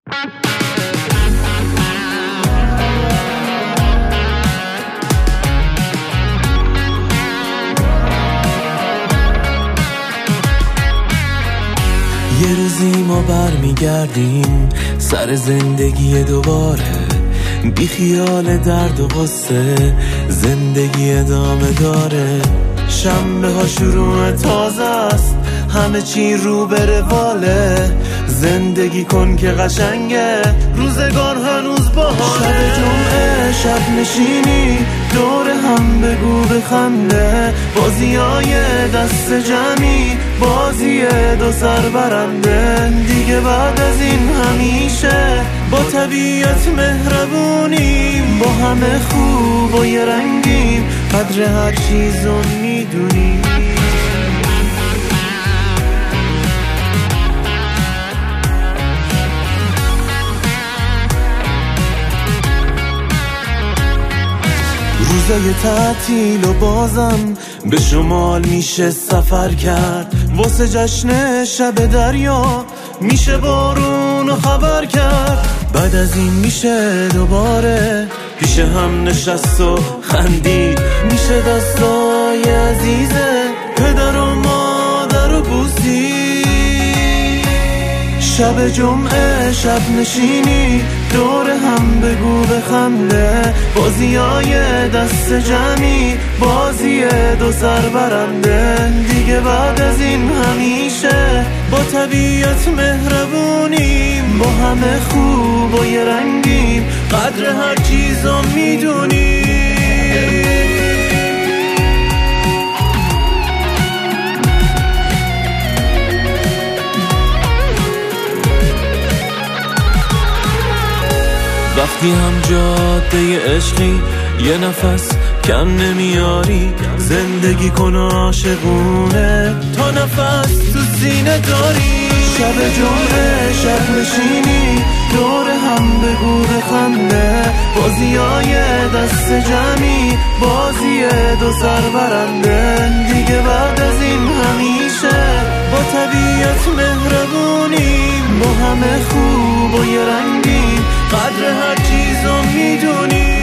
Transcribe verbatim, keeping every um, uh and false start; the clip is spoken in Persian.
یه روزی ما برمیگردیم سر زندگی دوباره، بی خیال درد و غصه زندگی ادامه داره. شنبه ها شروع تازه است، همه چی رو به رواله. زندگی کن که قشنگه، روزگار هنوز باحاله. شب جمعه شب نشینی دور هم بگو بخنده، بازیای دست جمعی بازی دو سر برنده. دیگه بعد از این همیشه با طبیعت مهربونیم، با همه خوب و یه رنگیم، قدر هر چیزو میدونیم. روزای تعطیل و بازم به شمال میشه سفر کرد، واسه جشن شب دریا میشه بارون و خبر کرد. بعد از این میشه دوباره پیش هم نشست و خندید، میشه دستای عزیزه پدر و مادر و بوسید. شب جمعه شب نشینی دور هم بگو بخنده، بازیای دست جمعی بازی دو سر برنده. دیگه بعد از این همیشه با طبیعت مهربونیم، با همه خوب و یه رنگیم، قدر هر چیزو میدونیم. وقتی هم جاده عشقی یه نفس کم نمیاری، زندگی کن عاشقونه تا نفس تو سینه داری. شب جمعه شب نشینی دور هم بگو بخنده، بازیای دست جمعی بازی دو سر برنده. دیگه بعد از این همیشه با طبیعت مهربونیم، با همه خوب و یه رنگیم، قدر هر چیزو میدونیم.